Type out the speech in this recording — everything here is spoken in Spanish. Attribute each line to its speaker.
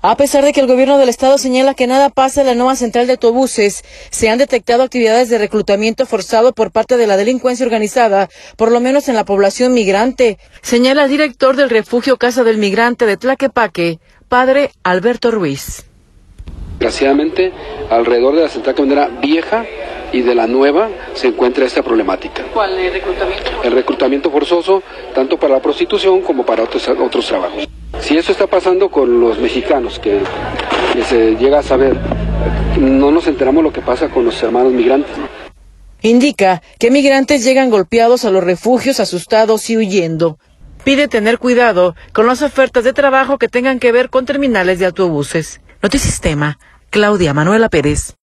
Speaker 1: A pesar de que el gobierno del estado señala que nada pasa en la nueva central de autobuses, se han detectado actividades de reclutamiento forzado por parte de la delincuencia organizada, por lo menos en la población migrante, señala el director del refugio Casa del Migrante de Tlaquepaque, padre Alberto Ruiz.
Speaker 2: Desgraciadamente, alrededor de la central camionera vieja y de la nueva se encuentra esta problemática.
Speaker 1: ¿Cuál es el reclutamiento?
Speaker 2: El reclutamiento forzoso, tanto para la prostitución como para otros trabajos. Si eso está pasando con los mexicanos, que se llega a saber, no nos enteramos lo que pasa con los hermanos migrantes.
Speaker 1: Indica que migrantes llegan golpeados a los refugios, asustados y huyendo. Pide tener cuidado con las ofertas de trabajo que tengan que ver con terminales de autobuses. Notisistema, Claudia Manuela Pérez.